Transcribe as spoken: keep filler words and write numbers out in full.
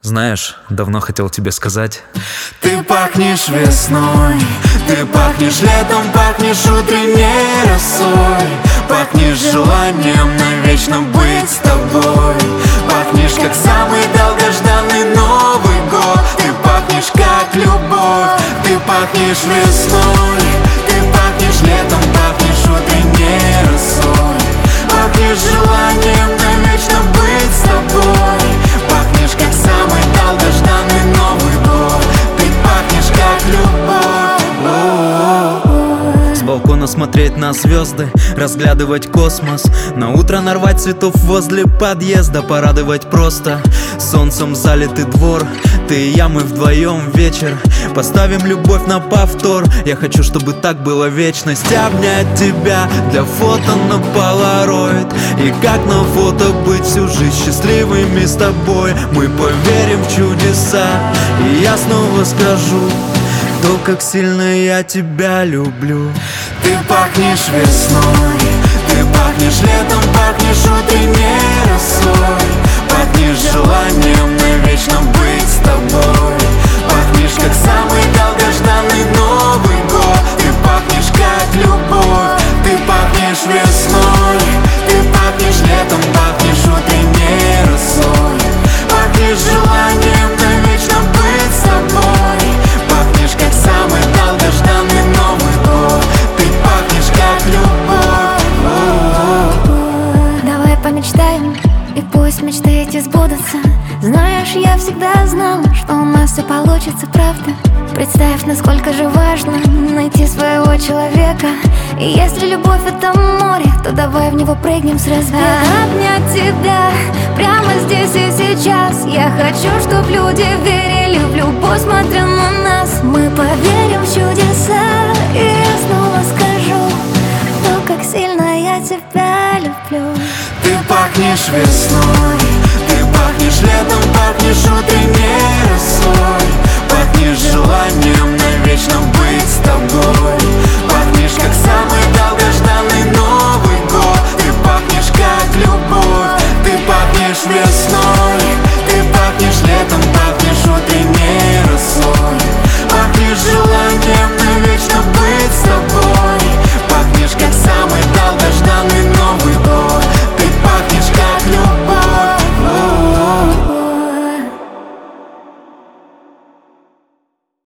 Знаешь, давно хотел тебе сказать. Ты пахнешь весной, ты пахнешь летом, пахнешь утренней росой, пахнешь желанием навечно быть с тобой, пахнешь как самый долгожданный Новый год. Ты пахнешь как любовь, ты пахнешь весной, ты пахнешь летом, пахнешь утренней росой, пахнешь желанием навечно быть с тобой, пахнешь как самый долгожданный Новый год. Ты пахнешь как любовь. С балкона смотреть на звезды, разглядывать космос, на утро нарвать цветов возле подъезда, порадовать просто солнцем залитый двор. Ты и я, мы вдвоем вечер, поставим любовь на повтор. Я хочу, чтобы так было вечность. Обнять тебя для фото на полароид, и как на фото быть всю жизнь счастливыми с тобой. Мы поверим в чудеса, и я снова скажу то, как сильно я тебя люблю. Ты пахнешь весной, ты пахнешь летом, пахнешь утренней росой, пахнешь желанием навечно быть с тобой, пахнешь как самый долгожданный Новый год. Ты пахнешь как любовь, ты пахнешь весной, ты пахнешь летом, пахнешь утренней росой, пахнешь желанием навечно быть с тобой, пахнешь как самый долгожданный Новый год. Ты пахнешь как любовь. Давай помечтаем, и пусть мечты эти сбудутся. Знаешь, я всегда знала, что у нас все получится, правда. Представь, насколько же важно найти своего человека. И если любовь — это море, то давай в него прыгнем с разбега. Обнять тебя прямо здесь и сейчас. Я хочу, чтоб люди верили в любовь, смотря на нас. Мы поверим в чудеса, и я снова скажу то, как сильно я тебя люблю. Ты пахнешь весной, ты пахнешь летом, пахнешь утренней росой, пахнешь желанием навечно быть с тобой,